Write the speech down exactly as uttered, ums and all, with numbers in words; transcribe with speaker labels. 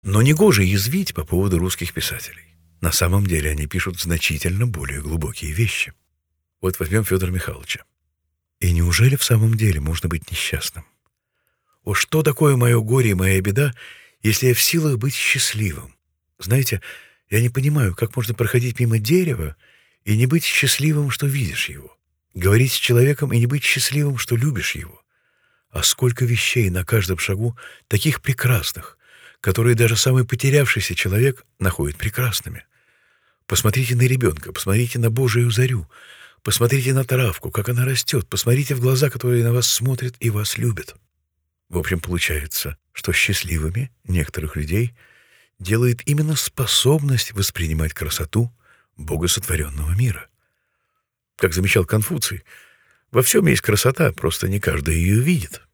Speaker 1: Но негоже язвить по поводу русских писателей. На самом деле они пишут значительно более глубокие вещи. Вот возьмем Федора Михайловича. И неужели в самом деле можно быть несчастным? О, что такое мое горе и моя беда, если я в силах быть счастливым? Знаете, я не понимаю, как можно проходить мимо дерева и не быть счастливым, что видишь его. Говорить с человеком и не быть счастливым, что любишь его. А сколько вещей на каждом шагу, таких прекрасных, которые даже самый потерявшийся человек находит прекрасными. Посмотрите на ребенка, посмотрите на Божию зарю, посмотрите на травку, как она растет, посмотрите в глаза, которые на вас смотрят и вас любят. В общем, получается, что счастливыми некоторых людей делает именно способность воспринимать красоту богосотворенного мира. Как замечал Конфуций, во всем есть красота, просто не каждый ее видит.